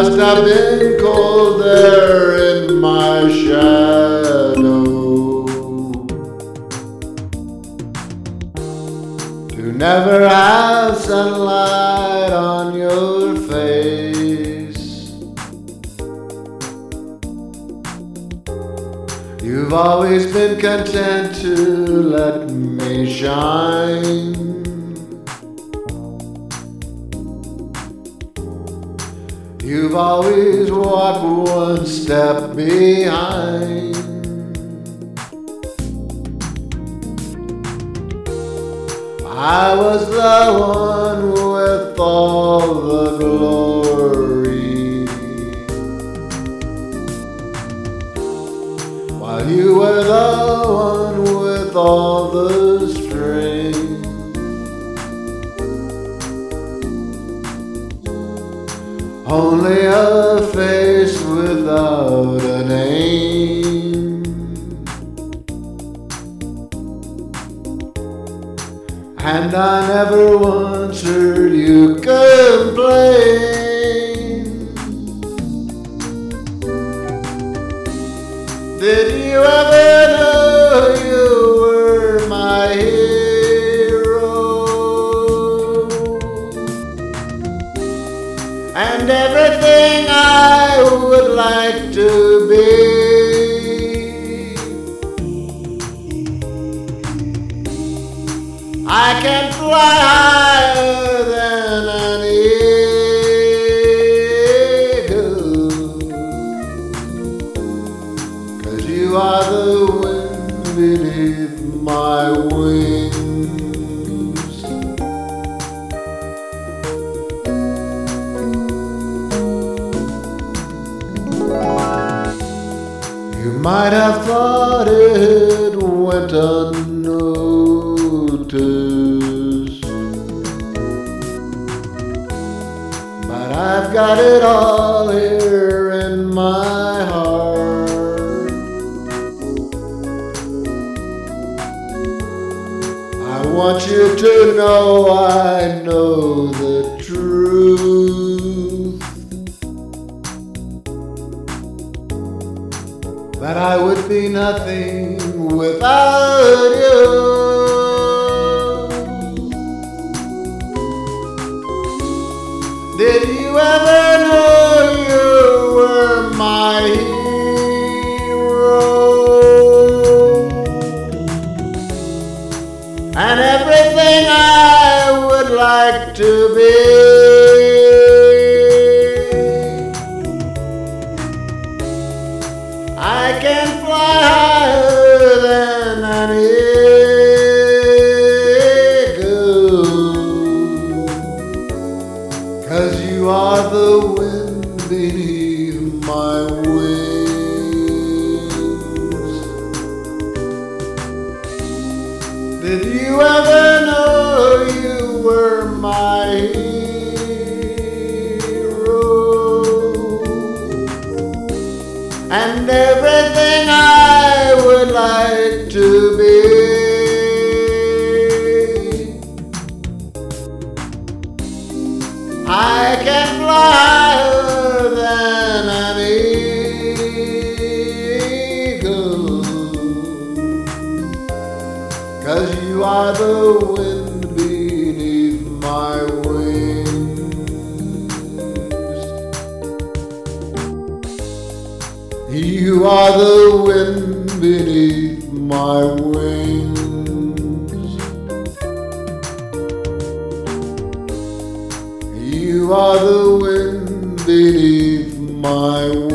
must have been cold there in my shadow to never have sunlight on your face. You've always been content to let me shine. You've always walked one step behind. I was the one with all the glory, while you were the one with all the strength. Only a face without a name, and I never once heard you complain. Did you ever know you were my hero, and everything I would like to be? I can fly higher than an eagle, 'cause you are the wind beneath my wings. You might have thought it went unnoticed, but I've got it all here in my heart. I want you to know I know the truth, that I would be nothing without you. Did you ever know you were my hero, and everything I would like to be? I can fly higher than an eagle, 'cause you are the wind beneath my wings. Did you ever know you were my hero, and everything I would like to be? I can fly higher than an eagle, 'cause you are the wind beneath my wings. You are the wind beneath my wings. You are the wind beneath my wings.